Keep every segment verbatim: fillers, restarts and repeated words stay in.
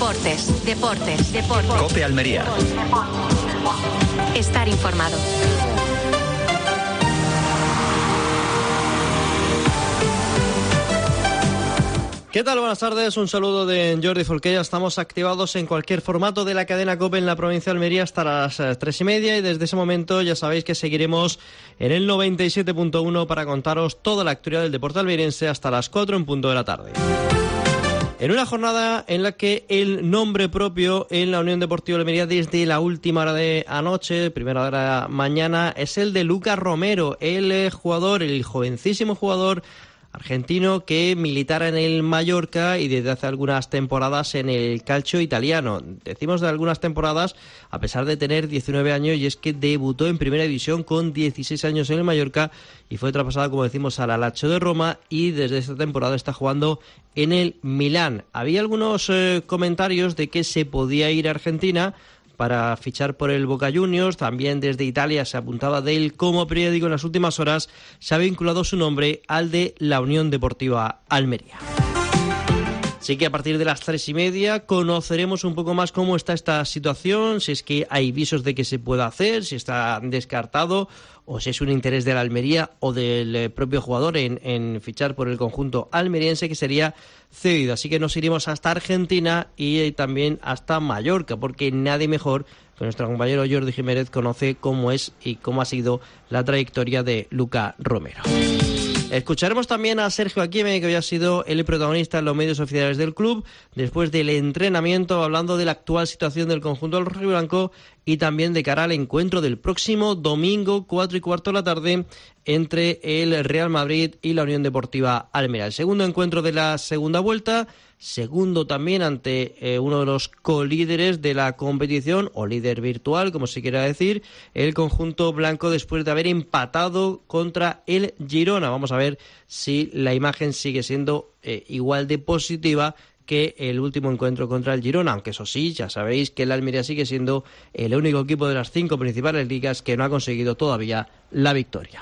Deportes, deportes, deportes. COPE Almería. Estar informado. ¿Qué tal? Buenas tardes, un saludo de Jordi Folquella. Estamos activados en cualquier formato de la cadena COPE en la provincia de Almería hasta las tres y media y desde ese momento ya sabéis que seguiremos en el noventa y siete punto uno para contaros toda la actualidad del deporte almeriense hasta las cuatro en punto de la tarde. En una jornada en la que el nombre propio en la Unión Deportiva Almería desde la última hora de anoche, primera hora de mañana, es el de Lucas Romero, el jugador, el jovencísimo jugador argentino que militara en el Mallorca y desde hace algunas temporadas en el calcio italiano. Decimos de algunas temporadas a pesar de tener diecinueve años, y es que debutó en primera división con dieciséis años en el Mallorca y fue traspasado, como decimos, al Lazio de Roma y desde esta temporada está jugando en el Milán. Había algunos eh, comentarios de que se podía ir a Argentina para fichar por el Boca Juniors. También desde Italia se apuntaba de él como periódico. En las últimas horas se ha vinculado su nombre al de la Unión Deportiva Almería. Así que a partir de las tres y media conoceremos un poco más cómo está esta situación, si es que hay visos de que se pueda hacer, si está descartado o si es un interés de la Almería o del propio jugador en, en fichar por el conjunto almeriense, que sería cedido. Así que nos iremos hasta Argentina y también hasta Mallorca, porque nadie mejor que nuestro compañero Jordi Jiménez conoce cómo es y cómo ha sido la trayectoria de Lucas Romero. Escucharemos también a Sergio Aquime, que hoy ha sido el protagonista en los medios oficiales del club, después del entrenamiento, hablando de la actual situación del conjunto del rojiblanco y también de cara al encuentro del próximo domingo, cuatro y cuarto de la tarde, entre el Real Madrid y la Unión Deportiva Almería. El segundo encuentro de la segunda vuelta, segundo también ante eh, uno de los colíderes de la competición, o líder virtual, como se quiera decir, el conjunto blanco, después de haber empatado contra el Girona. Vamos a ver si la imagen sigue siendo eh, igual de positiva que el último encuentro contra el Girona, aunque eso sí, ya sabéis que el Almería sigue siendo el único equipo de las cinco principales ligas que no ha conseguido todavía la victoria.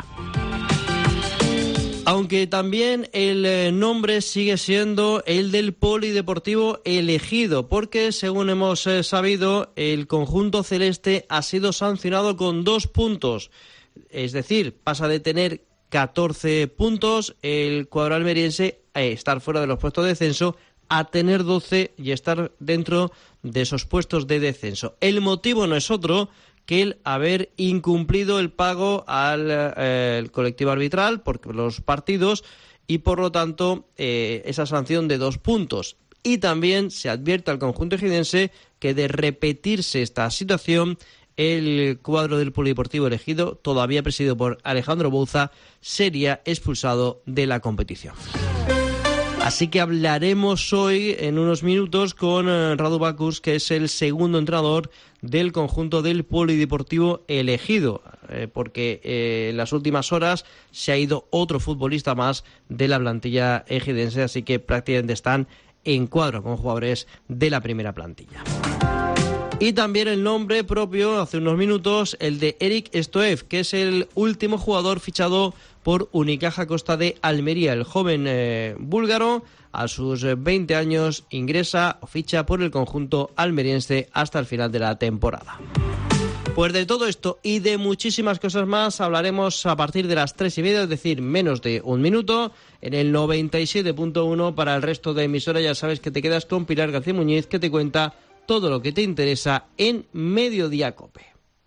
Aunque también el nombre sigue siendo el del polideportivo elegido, porque según hemos sabido, el conjunto celeste ha sido sancionado con dos puntos. Es decir, pasa de tener catorce puntos el cuadro almeriense a estar fuera de los puestos de descenso a tener doce y estar dentro de esos puestos de descenso. El motivo no es otro que el haber incumplido el pago al eh, el colectivo arbitral por los partidos y por lo tanto eh, esa sanción de dos puntos. Y también se advierte al conjunto ejidense que de repetirse esta situación, el cuadro del polideportivo elegido, todavía presidido por Alejandro Bouza, sería expulsado de la competición. Así que hablaremos hoy en unos minutos con Radu Bakus, que es el segundo entrenador del conjunto del polideportivo elegido, eh, porque eh, en las últimas horas se ha ido otro futbolista más de la plantilla ejidense, así que prácticamente están en cuadro con jugadores de la primera plantilla. Y también el nombre propio, hace unos minutos, el de Eric Stoev, que es el último jugador fichado por Unicaja Costa de Almería. El joven eh, búlgaro, a sus veinte años, ingresa o ficha por el conjunto almeriense hasta el final de la temporada. Pues de todo esto y de muchísimas cosas más hablaremos a partir de las tres y media, es decir, menos de un minuto, en el noventa y siete punto uno. Para el resto de emisoras ya sabes que te quedas con Pilar García Muñiz, que te cuenta todo lo que te interesa en Mediodía COPE.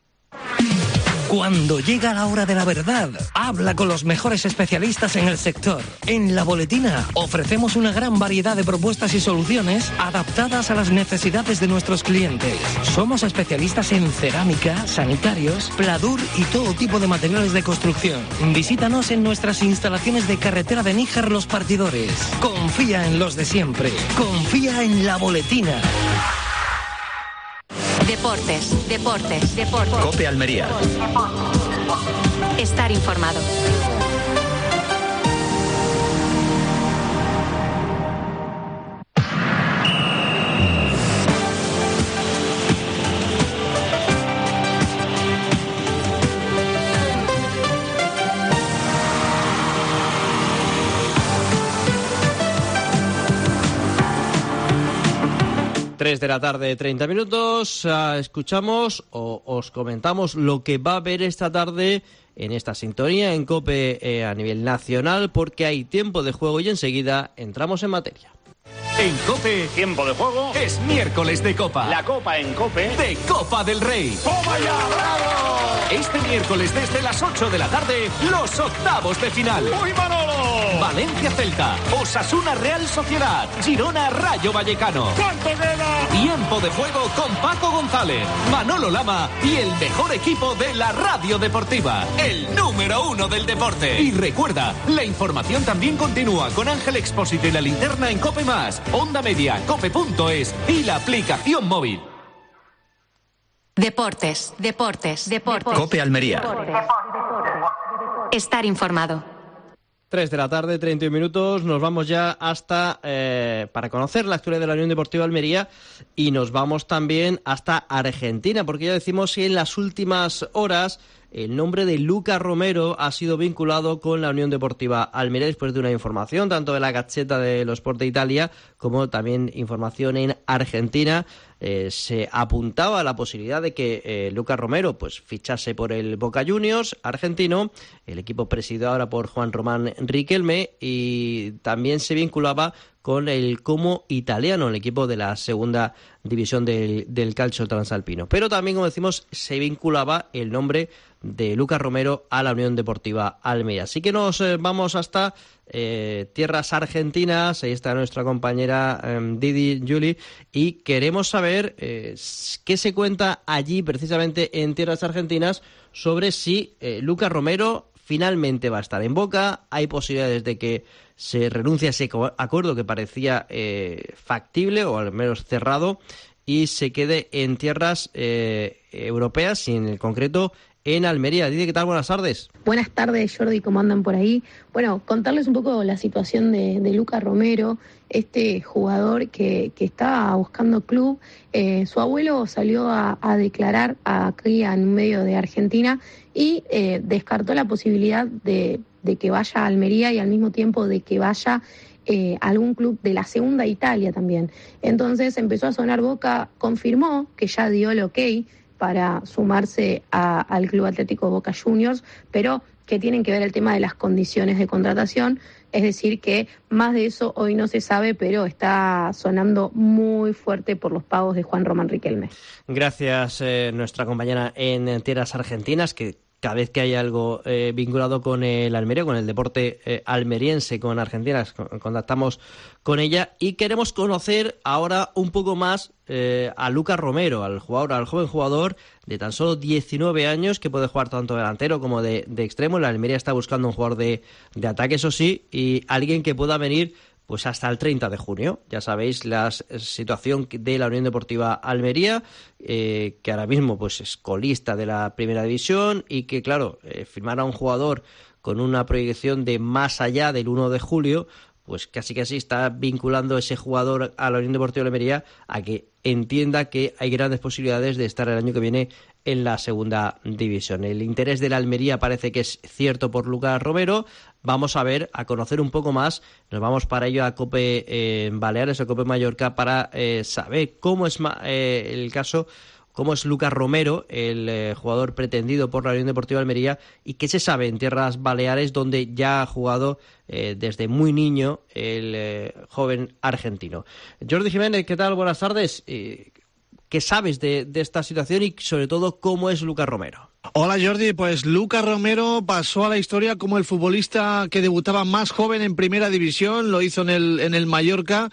Cuando llega la hora de la verdad, habla con los mejores especialistas en el sector. En La Boletina ofrecemos una gran variedad de propuestas y soluciones adaptadas a las necesidades de nuestros clientes. Somos especialistas en cerámica, sanitarios, pladur y todo tipo de materiales de construcción. Visítanos en nuestras instalaciones de carretera de Níjar Los Partidores. Confía en los de siempre. Confía en La Boletina. Deportes, deportes, deportes. COPE Almería. Estar informado. tres de la tarde, treinta minutos. Uh, escuchamos o os comentamos lo que va a haber esta tarde en esta sintonía en COPE eh, a nivel nacional, porque hay tiempo de juego y enseguida entramos en materia. En COPE, tiempo de juego, es miércoles de Copa. La Copa en COPE, de Copa del Rey. ¡Toma ya, bravo! Este miércoles desde las ocho de la tarde, los octavos de final. ¡Uy, Manolo! Valencia Celta, Osasuna Real Sociedad, Girona Rayo Vallecano. ¿Cuánto queda? Tiempo de juego con Paco González, Manolo Lama y el mejor equipo de la radio deportiva, el número uno del deporte. Y recuerda, la información también continúa con Ángel Expósito y la linterna en COPE Más, Onda Media, cope punto es y la aplicación móvil. Deportes, deportes, deportes. COPE Almería. Deportes. Estar informado. tres de la tarde, treinta y un minutos. Nos vamos ya hasta, eh, para conocer la actualidad de la Unión Deportiva Almería, y nos vamos también hasta Argentina, porque ya decimos que en las últimas horas el nombre de Luca Romero ha sido vinculado con la Unión Deportiva Almería después de una información tanto de la Gazzetta dello Sport de Italia como también información en Argentina. Eh, se apuntaba a la posibilidad de que eh, Luca Romero pues fichase por el Boca Juniors argentino, el equipo presidido ahora por Juan Román Riquelme, y también se vinculaba con el Como italiano, el equipo de la segunda división del, del calcio transalpino. Pero también, como decimos, se vinculaba el nombre de Luca Romero a la Unión Deportiva Almería. Así que nos eh, vamos hasta eh, tierras argentinas. Ahí está nuestra compañera eh, Didi Juli, y queremos saber eh, qué se cuenta allí precisamente en tierras argentinas sobre si eh, Luca Romero finalmente va a estar en Boca. Hay posibilidades de que se renuncie a ese acuerdo que parecía eh, factible o al menos cerrado y se quede en tierras eh, europeas y en el concreto en Almería. Didi, ¿qué tal? Buenas tardes. Buenas tardes, Jordi, ¿cómo andan por ahí? Bueno, contarles un poco la situación de, de Luca Romero, este jugador que, que está buscando club. Eh, su abuelo salió a, a declarar aquí en un medio de Argentina y eh, descartó la posibilidad de, de que vaya a Almería y al mismo tiempo de que vaya eh, a algún club de la segunda Italia también. Entonces empezó a sonar Boca, confirmó que ya dio el ok para sumarse a, al Club Atlético Boca Juniors, pero que tienen que ver el tema de las condiciones de contratación, es decir que más de eso hoy no se sabe, pero está sonando muy fuerte por los pagos de Juan Román Riquelme. Gracias, eh, nuestra compañera en tierras argentinas, que cada vez que hay algo eh, vinculado con el Almería, con el deporte eh, almeriense, con Argentina, contactamos con ella y queremos conocer ahora un poco más eh, a Luca Romero, al jugador, al joven jugador de tan solo diecinueve años que puede jugar tanto delantero como de, de extremo. El Almería está buscando un jugador de, de ataque, eso sí, y alguien que pueda venir pues hasta el treinta de junio. Ya sabéis la situación de la Unión Deportiva Almería, eh, que ahora mismo pues es colista de la Primera División y que, claro, eh, firmar a un jugador con una proyección de más allá del uno de julio, pues casi casi está vinculando ese jugador a la Unión Deportiva Almería a que entienda que hay grandes posibilidades de estar el año que viene en la segunda división. El interés de la Almería parece que es cierto por Lucas Romero. Vamos a ver, a conocer un poco más. Nos vamos para ello a COPE eh, Baleares, a COPE Mallorca, para eh, saber cómo es eh, el caso, cómo es Lucas Romero, el eh, jugador pretendido por la Unión Deportiva Almería, y qué se sabe en tierras baleares, donde ya ha jugado eh, desde muy niño el eh, joven argentino. Jordi Jiménez, ¿qué tal? Buenas tardes. Eh, ¿Qué sabes de, de esta situación y sobre todo cómo es Lucas Romero? Hola Jordi, pues Lucas Romero pasó a la historia como el futbolista que debutaba más joven en Primera División, lo hizo en el, en el Mallorca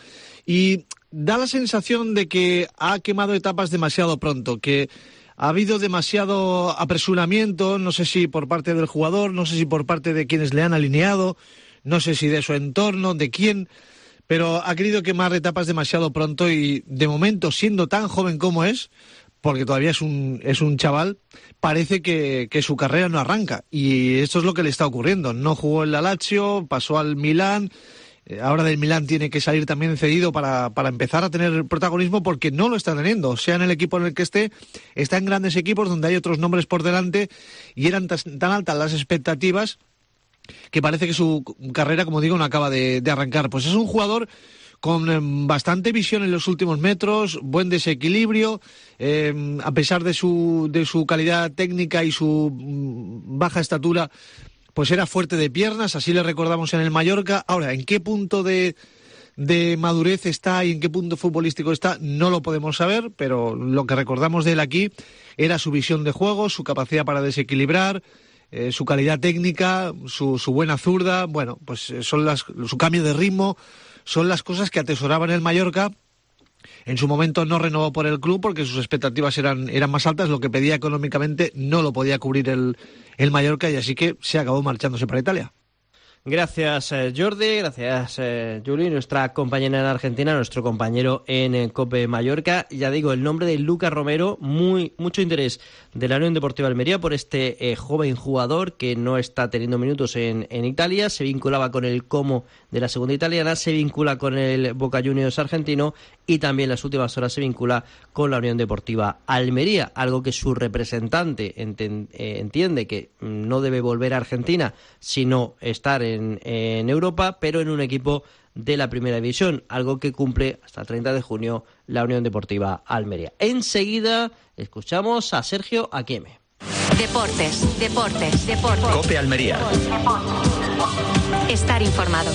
y da la sensación de que ha quemado etapas demasiado pronto, que ha habido demasiado apresuramiento, no sé si por parte del jugador, no sé si por parte de quienes le han alineado, no sé si de su entorno, de quién, pero ha querido quemar etapas demasiado pronto y de momento, siendo tan joven como es, porque todavía es un es un chaval, parece que, que su carrera no arranca y esto es lo que le está ocurriendo. No jugó en la Lazio, pasó al Milán, eh, ahora del Milán tiene que salir también cedido para, para empezar a tener protagonismo porque no lo está teniendo, sea en el equipo en el que esté, está en grandes equipos donde hay otros nombres por delante y eran tan, tan altas las expectativas que parece que su carrera, como digo, no acaba de, de arrancar. Pues es un jugador con eh, bastante visión en los últimos metros, buen desequilibrio, eh, a pesar de su, de su calidad técnica y su mm, baja estatura, pues era fuerte de piernas, así le recordamos en el Mallorca. Ahora, ¿en qué punto de, de madurez está y en qué punto futbolístico está? No lo podemos saber, pero lo que recordamos de él aquí era su visión de juego, su capacidad para desequilibrar, eh, su calidad técnica, su, su buena zurda. Bueno, pues son las, su cambio de ritmo, son las cosas que atesoraba en el Mallorca. En su momento no renovó por el club porque sus expectativas eran, eran más altas, lo que pedía económicamente no lo podía cubrir el, el Mallorca, y así que se acabó marchándose para Italia. Gracias, eh, Jordi, gracias, eh, Juli, nuestra compañera en Argentina, nuestro compañero en eh, COPE Mallorca. Ya digo, el nombre de Lucas Romero, muy mucho interés de la Unión Deportiva Almería por este eh, joven jugador que no está teniendo minutos en, en Italia. Se vinculaba con el Como de la segunda italiana, se vincula con el Boca Juniors argentino y también en las últimas horas se vincula con la Unión Deportiva Almería, algo que su representante enten, eh, entiende que no debe volver a Argentina, sino estar en, en Europa, pero en un equipo de la primera división, algo que cumple hasta el treinta de junio la Unión Deportiva Almería. Enseguida escuchamos a Sergio Akieme. Deportes, deportes, deportes. COPE Almería. Estar informado.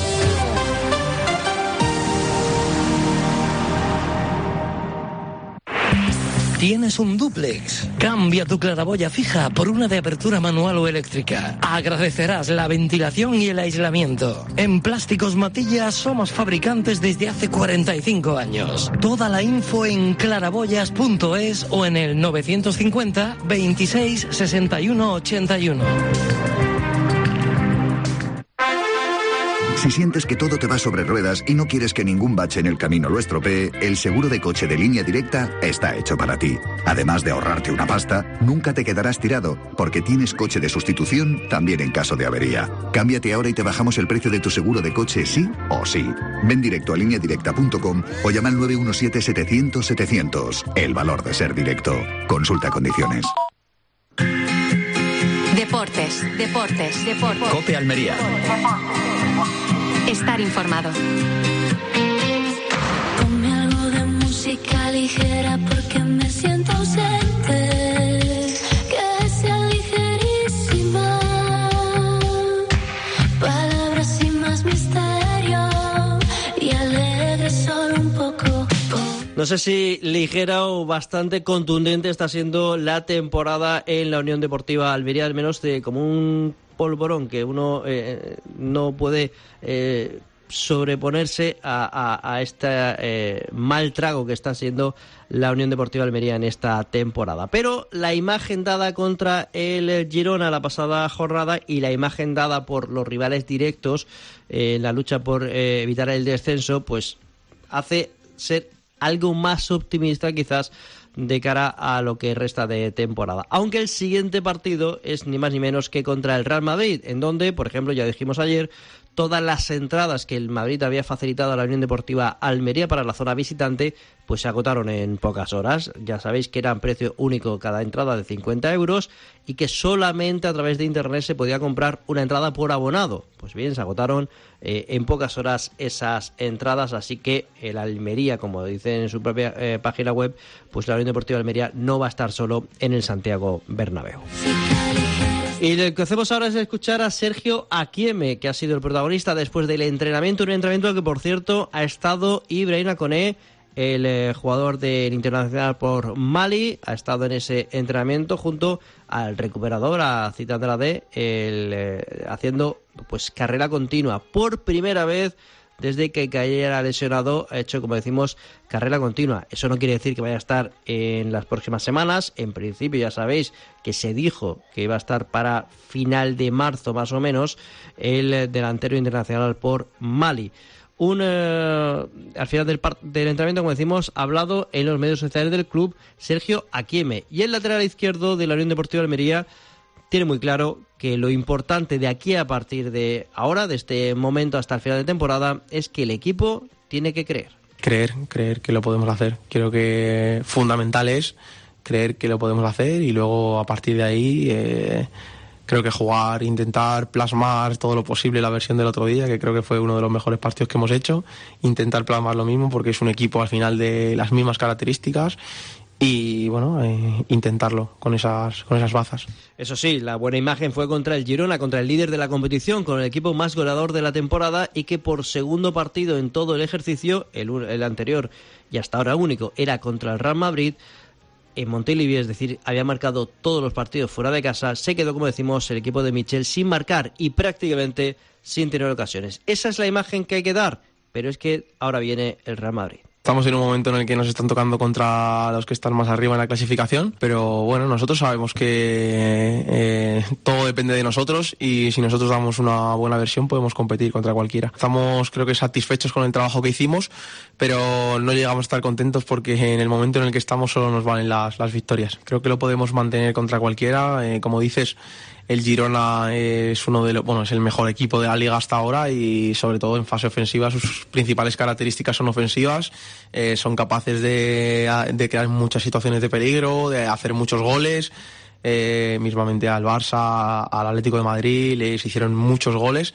¿Tienes un dúplex? Cambia tu claraboya fija por una de apertura manual o eléctrica. Agradecerás la ventilación y el aislamiento. En Plásticos Matilla somos fabricantes desde hace cuarenta y cinco años. Toda la info en claraboyas punto es o en el novecientos cincuenta veintiséis sesenta y uno ochenta y uno. Si sientes que todo te va sobre ruedas y no quieres que ningún bache en el camino lo estropee, el seguro de coche de Línea Directa está hecho para ti. Además de ahorrarte una pasta, nunca te quedarás tirado, porque tienes coche de sustitución también en caso de avería. Cámbiate ahora y te bajamos el precio de tu seguro de coche sí o sí. Ven directo a línea directa punto com o llama al nueve uno siete setecientos setecientos. El valor de ser directo. Consulta condiciones. Deportes, deportes, deportes. COPE Almería. Estar informado. Ponme algo de música ligera porque me siento ausente. Que sea ligerísima. Palabras sin más misterio y alegre solo un poco. No sé si ligera o bastante contundente está siendo la temporada en la Unión Deportiva Almería, al menos de como un polvorón que uno eh, no puede eh, sobreponerse a, a, a este eh, mal trago que está siendo la Unión Deportiva Almería en esta temporada. Pero la imagen dada contra el Girona la pasada jornada y la imagen dada por los rivales directos eh, en la lucha por eh, evitar el descenso, pues hace ser algo más optimista quizás de cara a lo que resta de temporada. Aunque el siguiente partido es ni más ni menos que contra el Real Madrid, en donde, por ejemplo, ya dijimos ayer, todas las entradas que el Madrid había facilitado a la Unión Deportiva Almería para la zona visitante, pues se agotaron en pocas horas. Ya sabéis que eran precio único cada entrada de cincuenta euros y que solamente a través de internet se podía comprar una entrada por abonado. Pues bien, se agotaron eh, en pocas horas esas entradas, así que el Almería, como dicen en su propia eh, página web, pues la Unión Deportiva Almería no va a estar solo en el Santiago Bernabéu. Y lo que hacemos ahora es escuchar a Sergio Akieme, que ha sido el protagonista después del entrenamiento, un entrenamiento que, por cierto, ha estado Ibrahima Koné, el eh, jugador del Internacional por Mali, ha estado en ese entrenamiento junto al recuperador, a Citandela D, el, eh, haciendo pues carrera continua por primera vez desde que cayera lesionado. Ha hecho, como decimos, carrera continua. Eso no quiere decir que vaya a estar en las próximas semanas. En principio ya sabéis que se dijo que iba a estar para final de marzo más o menos el delantero internacional por Mali. Un, eh, al final del, del entrenamiento, como decimos, ha hablado en los medios sociales del club Sergio Akieme. Y el lateral izquierdo de la Unión Deportiva Almería tiene muy claro que lo importante de aquí a partir de ahora, de este momento hasta el final de temporada, es que el equipo tiene que creer. Creer, creer que lo podemos hacer. Creo que fundamental es creer que lo podemos hacer y luego a partir de ahí eh, creo que jugar, intentar plasmar todo lo posible la versión del otro día, que creo que fue uno de los mejores partidos que hemos hecho, intentar plasmar lo mismo porque es un equipo al final de las mismas características y bueno, eh, intentarlo con esas con esas bazas. Eso sí, la buena imagen fue contra el Girona, contra el líder de la competición, con el equipo más goleador de la temporada y que por segundo partido en todo el ejercicio, el, el anterior y hasta ahora único, era contra el Real Madrid, en Montilivi, es decir, había marcado todos los partidos fuera de casa, se quedó, como decimos, el equipo de Michel sin marcar y prácticamente sin tener ocasiones. Esa es la imagen que hay que dar, pero es que ahora viene el Real Madrid. Estamos en un momento en el que nos están tocando contra los que están más arriba en la clasificación, pero bueno, nosotros sabemos que eh, todo depende de nosotros y si nosotros damos una buena versión podemos competir contra cualquiera. Estamos, creo que, satisfechos con el trabajo que hicimos, pero no llegamos a estar contentos porque en el momento en el que estamos solo nos valen las, las victorias. Creo que lo podemos mantener contra cualquiera, eh, como dices. El Girona es uno de los, bueno, es el mejor equipo de la liga hasta ahora y sobre todo en fase ofensiva sus principales características son ofensivas, eh, son capaces de, de crear muchas situaciones de peligro, de hacer muchos goles. Eh, mismamente al Barça, al Atlético de Madrid les hicieron muchos goles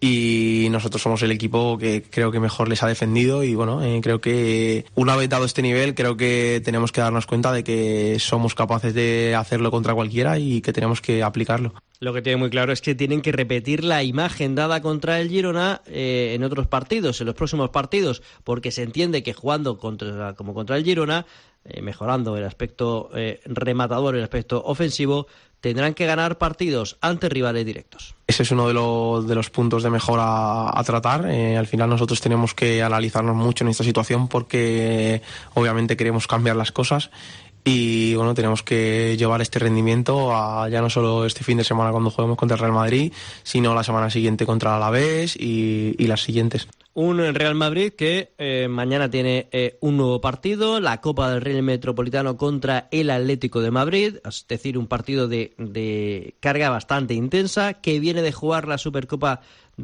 y nosotros somos el equipo que creo que mejor les ha defendido y bueno, eh, creo que una vez dado este nivel creo que tenemos que darnos cuenta de que somos capaces de hacerlo contra cualquiera y que tenemos que aplicarlo. Lo que tiene muy claro es que tienen que repetir la imagen dada contra el Girona eh, en otros partidos, en los próximos partidos, porque se entiende que jugando contra, como contra el Girona, eh, mejorando el aspecto eh, rematador, el aspecto ofensivo, tendrán que ganar partidos ante rivales directos. Ese es uno de los, de los puntos de mejora a tratar. Eh, al final nosotros tenemos que analizarnos mucho en esta situación porque obviamente queremos cambiar las cosas. Y bueno, tenemos que llevar este rendimiento a ya no solo este fin de semana cuando juguemos contra el Real Madrid, sino la semana siguiente contra el Alavés y, y las siguientes. Un Real Madrid que eh, mañana tiene eh, un nuevo partido, la Copa del Rey Metropolitano contra el Atlético de Madrid, es decir, un partido de, de carga bastante intensa, que viene de jugar la Supercopa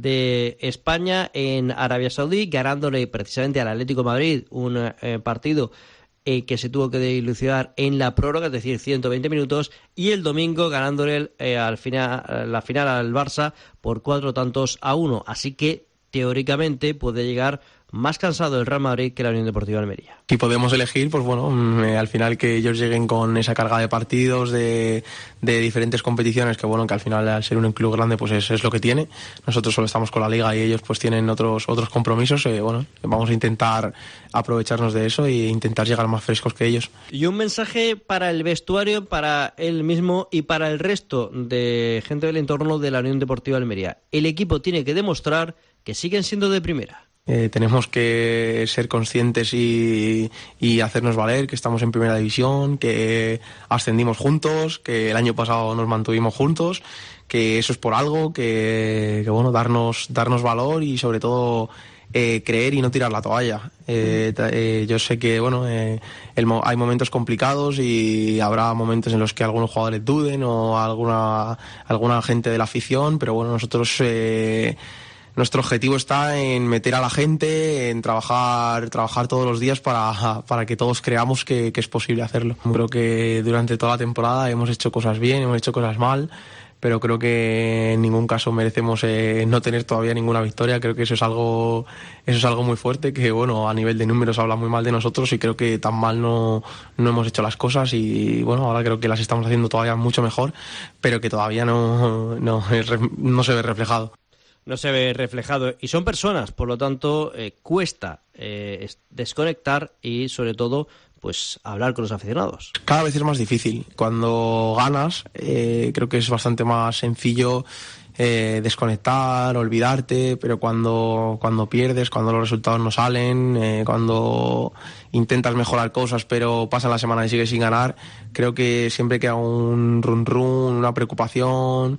de España en Arabia Saudí, ganándole precisamente al Atlético de Madrid un eh, partido Eh, que se tuvo que dilucidar en la prórroga, es decir, ciento veinte minutos, y el domingo ganándole eh, al final, la final al Barça por cuatro tantos a uno. Así que, teóricamente, puede llegar más cansado el Real Madrid que la Unión Deportiva Almería. Si podemos elegir, pues bueno, eh, al final que ellos lleguen con esa carga de partidos, de, de diferentes competiciones, que bueno, que al final al ser un club grande, pues es, es lo que tiene. Nosotros solo estamos con la Liga y ellos pues tienen otros otros compromisos. Eh, bueno, vamos a intentar aprovecharnos de eso e intentar llegar más frescos que ellos. Y un mensaje para el vestuario, para él mismo y para el resto de gente del entorno de la Unión Deportiva Almería. El equipo tiene que demostrar que siguen siendo de primera. Eh, tenemos que ser conscientes y, y hacernos valer que estamos en primera división, que ascendimos juntos, que el año pasado nos mantuvimos juntos, que eso es por algo, que, que bueno, darnos, darnos valor y sobre todo eh, creer y no tirar la toalla. Eh, eh, yo sé que bueno, eh, el, hay momentos complicados y habrá momentos en los que algunos jugadores duden o alguna, alguna gente de la afición, pero bueno, nosotros... Eh, Nuestro objetivo está en meter a la gente, en trabajar trabajar todos los días para, para que todos creamos que, que es posible hacerlo. Creo que durante toda la temporada hemos hecho cosas bien, hemos hecho cosas mal, pero creo que en ningún caso merecemos eh, no tener todavía ninguna victoria. Creo que eso es algo eso es algo muy fuerte, que bueno, a nivel de números habla muy mal de nosotros y creo que tan mal no, no hemos hecho las cosas y bueno, ahora creo que las estamos haciendo todavía mucho mejor, pero que todavía no, no, no se ve reflejado. No se ve reflejado y son personas, por lo tanto eh, cuesta eh, desconectar y sobre todo pues hablar con los aficionados. Cada vez es más difícil. Cuando ganas eh, creo que es bastante más sencillo eh, desconectar, olvidarte, pero cuando, cuando pierdes, cuando los resultados no salen, eh, cuando intentas mejorar cosas pero pasa la semana y sigues sin ganar, creo que siempre queda un run run, una preocupación,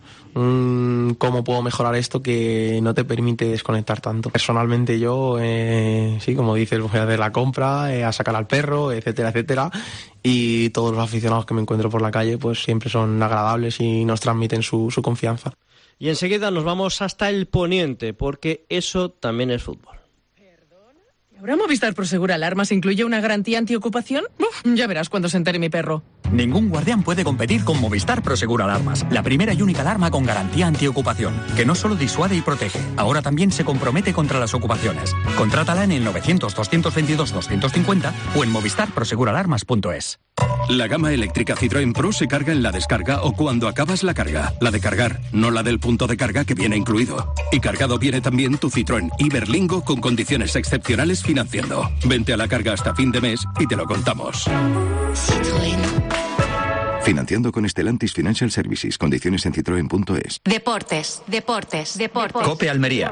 un cómo puedo mejorar esto que no te permite desconectar tanto. Personalmente yo, eh, sí, como dices, voy a hacer la compra, eh, a sacar al perro, etcétera, etcétera, y todos los aficionados que me encuentro por la calle pues siempre son agradables y nos transmiten su, su confianza. Y enseguida nos vamos hasta el poniente, porque eso también es fútbol. ¿Ahora Movistar Prosegur Alarmas incluye una garantía antiocupación? Uf, ya verás cuando se entere mi perro. Ningún guardián puede competir con Movistar Prosegur Alarmas, la primera y única alarma con garantía antiocupación, que no solo disuade y protege, ahora también se compromete contra las ocupaciones. Contrátala en el novecientos, doscientos veintidós, doscientos cincuenta o en movistar prosegur alarmas punto es. La gama eléctrica Citroën Pro se carga en la descarga o cuando acabas la carga. La de cargar, no la del punto de carga que viene incluido. Y cargado viene también tu Citroën Iberlingo con condiciones excepcionales financiando. Vente a la carga hasta fin de mes y te lo contamos. Citroën. Financiando con Stellantis Financial Services. Condiciones en citroen punto es. Deportes, deportes, deportes. Cope Almería.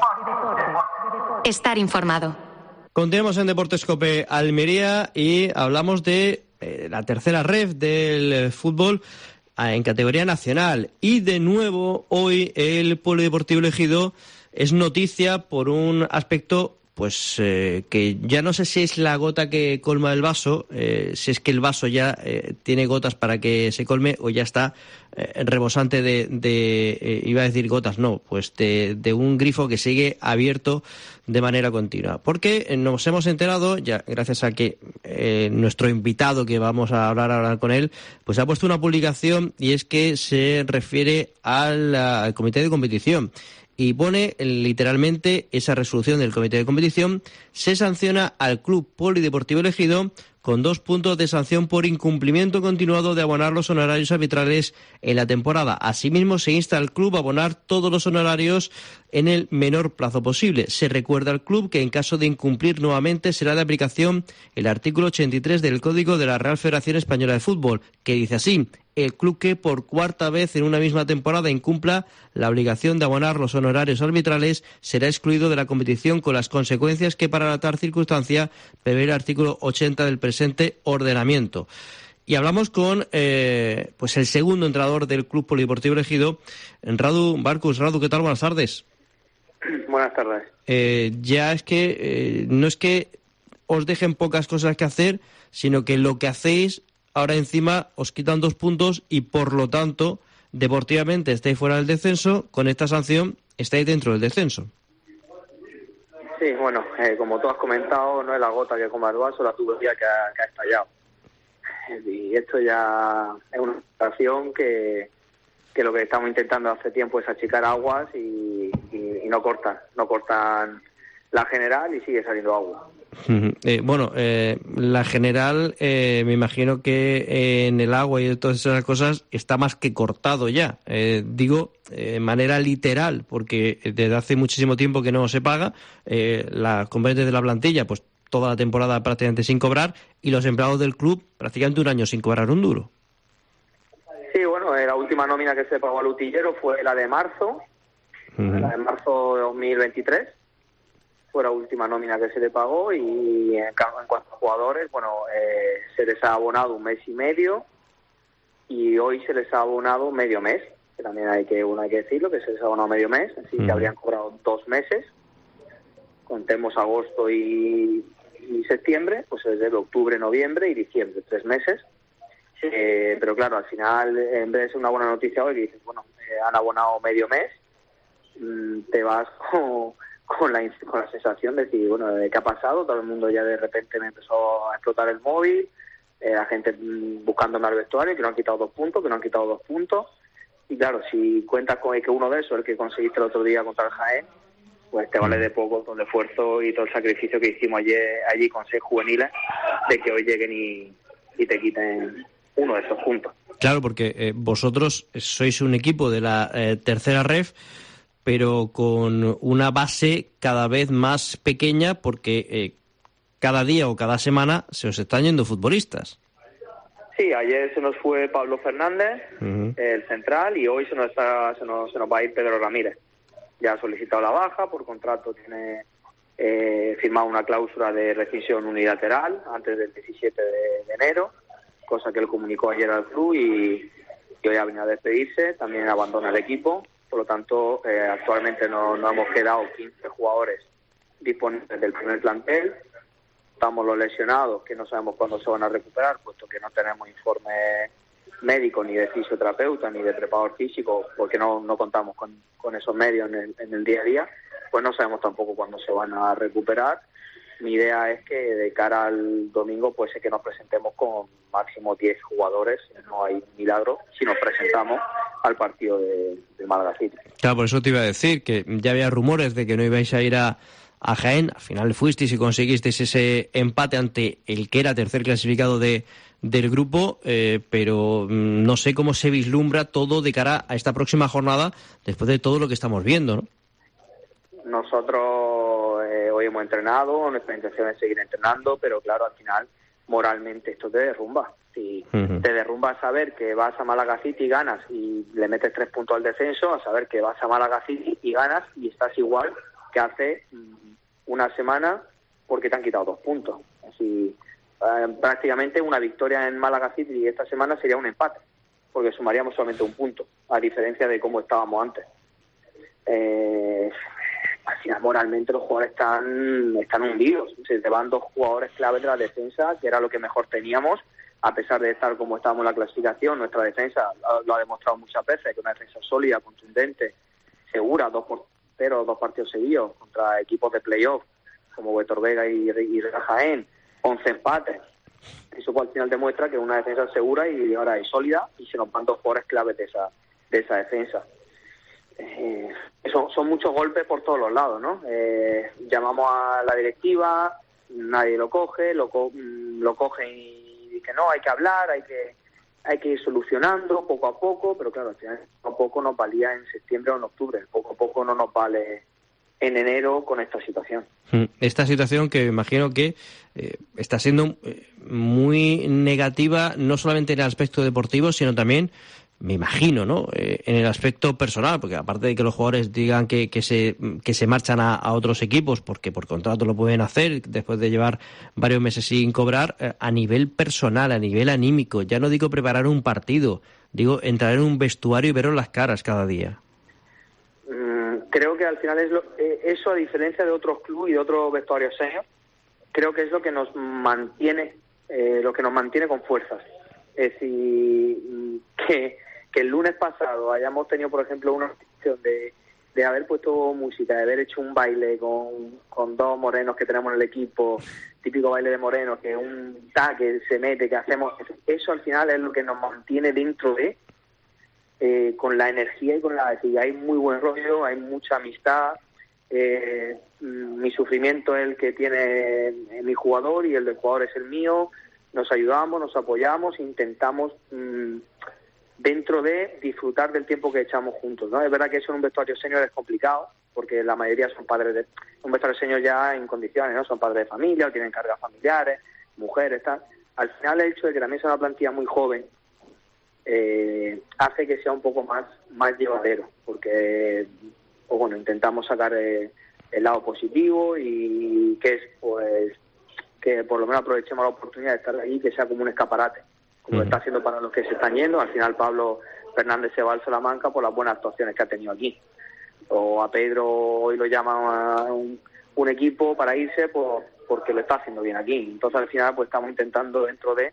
Estar informado. Continuamos en Deportes Cope Almería y hablamos de eh, la tercera ref del eh, fútbol eh, en categoría nacional. Y de nuevo, hoy el Polideportivo Ejido es noticia por un aspecto pues eh, que ya no sé si es la gota que colma el vaso, eh, si es que el vaso ya eh, tiene gotas para que se colme o ya está eh, rebosante de, de eh, iba a decir gotas, no, pues de, de un grifo que sigue abierto de manera continua. Porque nos hemos enterado, ya gracias a que eh, nuestro invitado, que vamos a hablar ahora con él, pues ha puesto una publicación y es que se refiere al, al comité de competición. Y pone literalmente esa resolución del comité de competición: se sanciona al Club Polideportivo Ejido con dos puntos de sanción por incumplimiento continuado de abonar los honorarios arbitrales en la temporada. Asimismo, se insta al club a abonar todos los honorarios en el menor plazo posible. Se recuerda al club que en caso de incumplir nuevamente será de aplicación el artículo ochenta y tres del Código de la Real Federación Española de Fútbol, que dice así: el club que por cuarta vez en una misma temporada incumpla la obligación de abonar los honorarios arbitrales será excluido de la competición, con las consecuencias que para la tal circunstancia prevé el artículo ochenta del presente ordenamiento. Y hablamos con eh, pues el segundo entrenador del Club Polideportivo Ejido, Radu Barkus. Radu, ¿qué tal? Buenas tardes. Buenas tardes. Eh, ya es que eh, no es que os dejen pocas cosas que hacer, sino que lo que hacéis ahora encima os quitan dos puntos y por lo tanto deportivamente estáis fuera del descenso. Con esta sanción estáis dentro del descenso. Sí, bueno, eh, como tú has comentado, no es la gota que coma el vaso, la tubería que ha, que ha estallado. Y esto ya es una situación que, que lo que estamos intentando hace tiempo es achicar aguas y, y, y no cortan, no cortan la general y sigue saliendo agua. Eh, bueno, eh, la general, eh, me imagino que eh, en el agua y todas esas cosas está más que cortado ya. Eh, digo, de eh, manera literal, porque desde hace muchísimo tiempo que no se paga. Eh, las componentes de la plantilla, pues toda la temporada prácticamente sin cobrar, y los empleados del club prácticamente un año sin cobrar un duro. Sí, bueno, eh, la última nómina que se pagó al utillero fue la de marzo, uh-huh. la de marzo de dos mil veintitrés. Fue la última nómina que se le pagó y en, en cuanto a jugadores, bueno, eh, se les ha abonado un mes y medio y hoy se les ha abonado medio mes, que también hay que uno hay que decirlo, que se les ha abonado medio mes, así que habrían cobrado dos meses, contemos agosto y, y septiembre, pues es de octubre, noviembre y diciembre, tres meses, eh, pero claro, al final, en vez de ser una buena noticia hoy, que dices, bueno, eh, han abonado medio mes, mmm, te vas como... Con la, con la sensación de decir, bueno, ¿qué ha pasado? Todo el mundo ya de repente me empezó a explotar el móvil, eh, la gente buscándome al vestuario, que no han quitado dos puntos, que no han quitado dos puntos. Y claro, si cuentas con que uno de esos, el que conseguiste el otro día contra el Jaén, pues te vale de poco todo el esfuerzo y todo el sacrificio que hicimos ayer, allí con seis juveniles, de que hoy lleguen y, y te quiten uno de esos puntos. Claro, porque eh, vosotros sois un equipo de la eh, tercera ref, pero con una base cada vez más pequeña porque eh, cada día o cada semana se os están yendo futbolistas. Sí, ayer se nos fue Pablo Fernández, uh-huh. el central, y hoy se nos, está, se, nos, se nos va a ir Pedro Ramírez. Ya ha solicitado la baja, por contrato tiene eh, firmado una cláusula de rescisión unilateral antes del diecisiete de, de enero, cosa que él comunicó ayer al club y, y hoy ha venido a despedirse, también abandona el equipo. Por lo tanto, eh, actualmente no, no hemos quedado quince jugadores disponibles del primer plantel. Estamos los lesionados, que no sabemos cuándo se van a recuperar, puesto que no tenemos informe médico, ni de fisioterapeuta, ni de preparador físico, porque no, no contamos con, con esos medios en el, en el día a día. Pues no sabemos tampoco cuándo se van a recuperar. mi idea es que de cara al domingo pues es que nos presentemos con máximo diez jugadores, no hay milagro si nos presentamos al partido de, del Málaga City. Claro, por eso te iba a decir que ya había rumores de que no ibais a ir a, a Jaén, al final fuisteis y conseguisteis ese empate ante el que era tercer clasificado de del grupo, eh, pero mm, no sé cómo se vislumbra todo de cara a esta próxima jornada después de todo lo que estamos viendo, ¿no? Nosotros eh, hoy hemos entrenado, nuestra intención es seguir entrenando, pero claro, al final moralmente esto te derrumba. Si uh-huh. te derrumba saber que vas a Málaga City y ganas y le metes tres puntos al descenso, a saber que vas a Málaga City y ganas y estás igual que hace una semana porque te han quitado dos puntos. Así, eh, prácticamente una victoria en Málaga City y esta semana sería un empate, porque sumaríamos solamente un punto, a diferencia de cómo estábamos antes. Eh, al final moralmente los jugadores están están hundidos, se te van dos jugadores claves de la defensa, que era lo que mejor teníamos, a pesar de estar como estábamos en la clasificación. Nuestra defensa lo ha demostrado muchas veces, que es una defensa sólida, contundente, segura, dos porteros, dos partidos seguidos contra equipos de playoff como Héctor Vega y, y Real Jaén, once empates. Eso pues, al final demuestra que es una defensa segura y ahora es sólida, y se nos van dos jugadores claves de esa de esa defensa. Eh, son, son muchos golpes por todos los lados, ¿no? Eh, llamamos a la directiva, nadie lo coge, lo, co- lo cogen y dicen no, hay que hablar, hay que hay que ir solucionando poco a poco, pero claro, al final poco a poco nos valía en septiembre o en octubre, poco a poco no nos vale en enero con esta situación. Esta situación que imagino que eh, está siendo eh, muy negativa, no solamente en el aspecto deportivo, sino también, me imagino, ¿no? Eh, en el aspecto personal, porque aparte de que los jugadores digan que, que se que se marchan a, a otros equipos porque por contrato lo pueden hacer después de llevar varios meses sin cobrar, eh, a nivel personal, a nivel anímico, ya no digo preparar un partido, digo entrar en un vestuario y veros las caras cada día. Creo que al final es lo, eh, eso, a diferencia de otros clubes y de otros vestuarios senior, creo que es lo que nos mantiene, eh, lo que nos mantiene con fuerzas. Es decir, que, que el lunes pasado hayamos tenido, por ejemplo, una situación de, de haber puesto música, de haber hecho un baile con, con dos morenos que tenemos en el equipo, típico baile de morenos, que un taque se mete, que hacemos, eso al final es lo que nos mantiene dentro de Eh, con la energía y con la... Sí, hay muy buen rollo, hay mucha amistad, eh, mi sufrimiento es el que tiene mi jugador y el del jugador es el mío, nos ayudamos, nos apoyamos, intentamos mmm, dentro de disfrutar del tiempo que echamos juntos, ¿no? Es verdad que eso en un vestuario senior es complicado, porque la mayoría son padres de... Un vestuario senior ya en condiciones, ¿no? Son padres de familia, o tienen cargas familiares, mujeres, tal. Al final el hecho de que también sea una plantilla muy joven, Eh, hace que sea un poco más más llevadero, porque pues bueno, intentamos sacar eh, el lado positivo y que es pues que por lo menos aprovechemos la oportunidad de estar ahí, que sea como un escaparate, como uh-huh. está haciendo para los que se están yendo. Al final Pablo Fernández se va al Salamanca por las buenas actuaciones que ha tenido aquí, o a Pedro hoy lo llaman a un, un equipo para irse por, porque lo está haciendo bien aquí. Entonces al final pues estamos intentando dentro de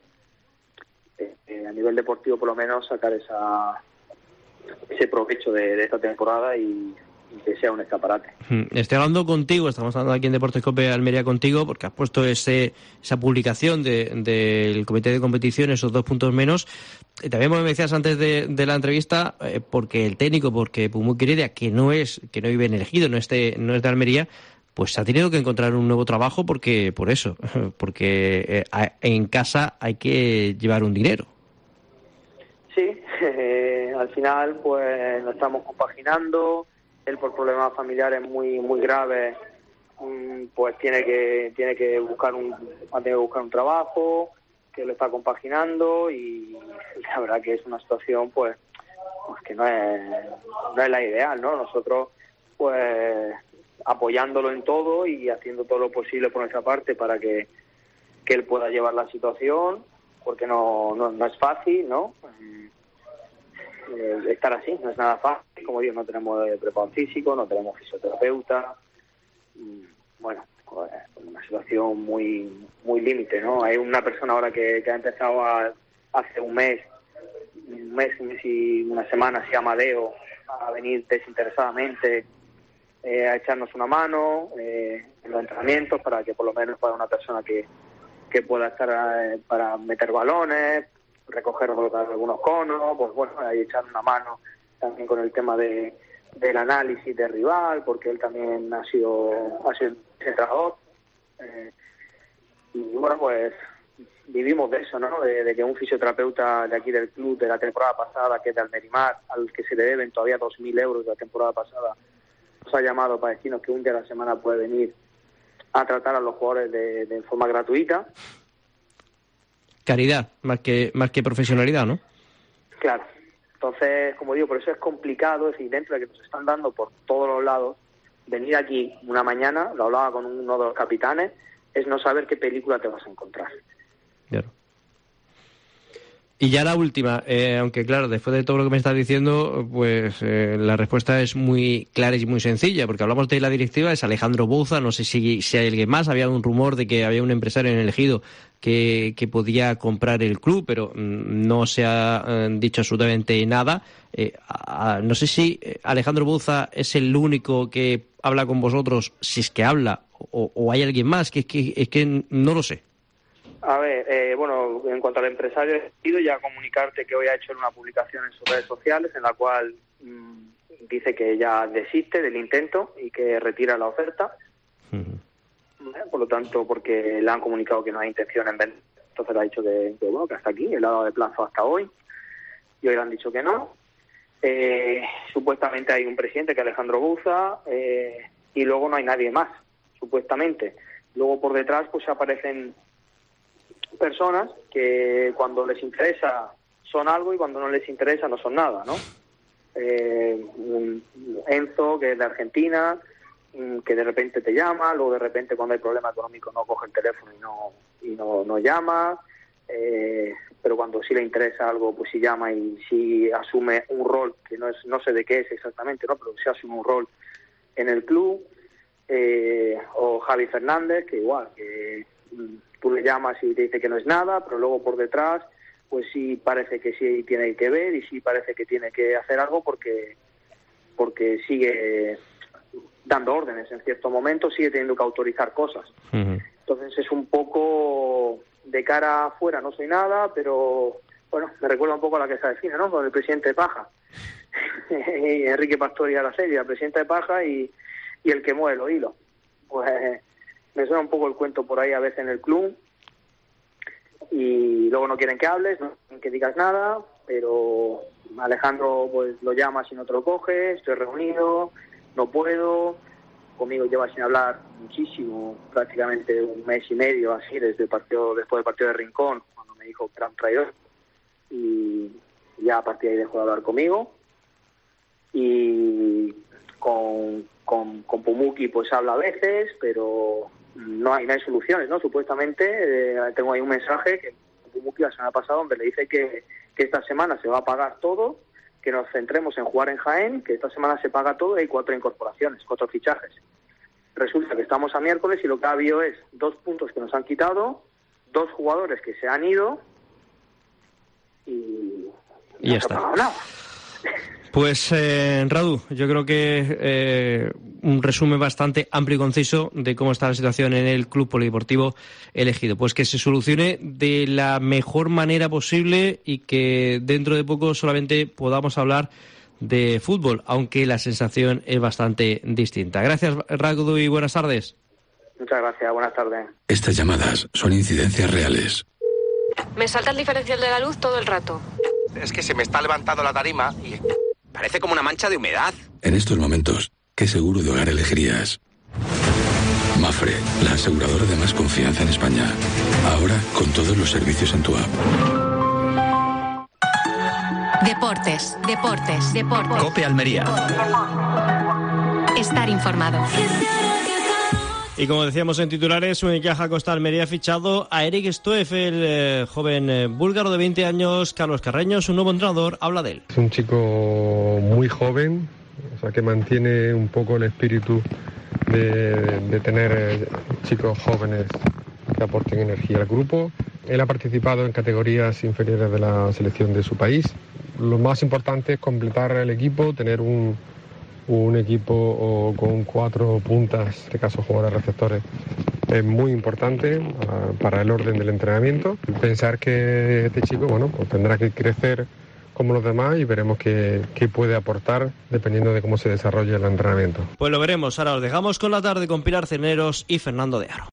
Eh, a nivel deportivo por lo menos sacar esa ese provecho de, de esta temporada y, y que sea un escaparate. Estoy hablando contigo, estamos hablando aquí en Deportes Cope Almería contigo, porque has puesto ese esa publicación de, del comité de competición, esos dos puntos menos. Y también me decías antes de, de la entrevista, eh, porque el técnico, porque Pumuki Heredia, que no es que no vive en Ejido, no es de, no es de Almería, pues ha tenido que encontrar un nuevo trabajo porque por eso, porque eh, en casa hay que llevar un dinero. Sí, eh, al final pues lo estamos compaginando. Él por problemas familiares muy muy graves pues tiene que tiene que buscar un ha tenido que buscar un trabajo que lo está compaginando, y la verdad que es una situación pues, pues que no es no es la ideal, ¿no? Nosotros pues apoyándolo en todo y haciendo todo lo posible por nuestra parte para que, que él pueda llevar la situación, porque no, no, no es fácil, ¿no? Eh, estar así, no es nada fácil. Como digo, no tenemos preparador físico, no tenemos fisioterapeuta. Bueno, pues, una situación muy muy límite, ¿no? Hay una persona ahora que, que ha empezado a, hace un mes, un mes, un mes y una semana, se llama Deo, a venir desinteresadamente eh, a echarnos una mano eh, en los entrenamientos para que por lo menos para una persona que, que pueda estar eh, para meter balones, recoger algunos conos, pues bueno, ahí echar una mano también con el tema de del análisis de rival, porque él también ha sido ha sido entrenador. Eh, y bueno, pues vivimos de eso, ¿no? De, de que un fisioterapeuta de aquí del club de la temporada pasada, que es de Almerimar, al que se le deben todavía dos mil euros de la temporada pasada, nos ha llamado para decirnos que un día a la semana puede venir a tratar a los jugadores de, de forma gratuita. Caridad, más que más que profesionalidad, ¿no? Claro. Entonces, como digo, por eso es complicado, es decir, dentro de que nos están dando por todos los lados, venir aquí una mañana, lo hablaba con uno de los capitanes, es no saber qué película te vas a encontrar. Claro. Y ya la última, eh, aunque claro, después de todo lo que me estás diciendo, pues eh, la respuesta es muy clara y muy sencilla, porque hablamos de la directiva, es Alejandro Bouza, no sé si, si hay alguien más, había un rumor de que había un empresario en el Ejido que, que podía comprar el club, pero mm, no se ha eh, dicho absolutamente nada. Eh, a, no sé si Alejandro Bouza es el único que habla con vosotros, si es que habla, o, o hay alguien más, que es que, es que no lo sé. A ver, eh, bueno, en cuanto al empresario, he ido ya a comunicarte que hoy ha hecho una publicación en sus redes sociales en la cual mmm, dice que ya desiste del intento y que retira la oferta. Uh-huh. Eh, por lo tanto, porque le han comunicado que no hay intención en vender. Entonces le ha dicho que, que, bueno, que hasta aquí, le ha dado de plazo hasta hoy. Y hoy le han dicho que no. Eh, supuestamente hay un presidente que es Alejandro Bouza eh, y luego no hay nadie más, supuestamente. Luego por detrás pues aparecen personas que cuando les interesa son algo y cuando no les interesa no son nada, ¿no? Eh, un Enzo, que es de Argentina, que de repente te llama, luego de repente cuando hay problema económico no coge el teléfono y no y no, no llama, eh, pero cuando sí le interesa algo pues sí llama y sí asume un rol que no es no sé de qué es exactamente, ¿no? Pero sí asume un rol en el club. Eh, o Javi Fernández, que igual, que tú le llamas y te dice que no es nada, pero luego por detrás pues sí parece que sí tiene que ver y sí parece que tiene que hacer algo porque porque sigue dando órdenes en cierto momento, sigue teniendo que autorizar cosas. Uh-huh. Entonces es un poco de cara afuera, no soy nada, pero bueno, me recuerda un poco a la que se define, ¿no? Con el presidente de Paja, Enrique Pastor y Araceli, el presidente de Paja y, y el que mueve los hilos. Pues me suena un poco el cuento por ahí a veces en el club y luego no quieren que hables, no quieren que digas nada, pero Alejandro pues lo llamas y no te lo coge, estoy reunido, no puedo, conmigo lleva sin hablar muchísimo, prácticamente un mes y medio así desde el partido, después del partido de Rincón, cuando me dijo que era un traidor, y ya a partir de ahí dejó de hablar conmigo. Y con, con, con Pumuki pues habla a veces, pero no hay, no hay soluciones, ¿no? Supuestamente eh, tengo ahí un mensaje que Pumuki la semana pasada donde le dice que, que esta semana se va a pagar todo, que nos centremos en jugar en Jaén, que esta semana se paga todo y hay cuatro incorporaciones, cuatro fichajes. Resulta que estamos a miércoles y lo que ha habido es dos puntos que nos han quitado, dos jugadores que se han ido y, y ya está. Nada. Pues eh, Radu, yo creo que eh, un resumen bastante amplio y conciso de cómo está la situación en el Club Polideportivo El Ejido. Pues que se solucione de la mejor manera posible y que dentro de poco solamente podamos hablar de fútbol, aunque la sensación es bastante distinta. Gracias, Radu, y buenas tardes. Muchas gracias, buenas tardes. Estas llamadas son incidencias reales. Me salta el diferencial de la luz todo el rato. Es que se me está levantando la tarima y parece como una mancha de humedad. En estos momentos, ¿qué seguro de hogar elegirías? Mafre, la aseguradora de más confianza en España. Ahora con todos los servicios en tu app. Deportes, deportes, deportes. COPE Almería. Estar informado. Y como decíamos en titulares, Unicaja Costa Almería ha fichado a Eric Stoev, el eh, joven eh, búlgaro de veinte años. Carlos Carreño, su nuevo entrenador, habla de él. Es un chico muy joven, o sea que mantiene un poco el espíritu de, de tener eh, chicos jóvenes que aporten energía al grupo. Él ha participado en categorías inferiores de la selección de su país. Lo más importante es completar el equipo, tener un, un equipo o con cuatro puntas, en este caso jugadores receptores, es muy importante uh, para el orden del entrenamiento. Pensar que este chico, bueno, pues tendrá que crecer como los demás y veremos qué, qué puede aportar dependiendo de cómo se desarrolle el entrenamiento. Pues lo veremos. Ahora os dejamos con la tarde con Pilar Cerneros y Fernando de Aro.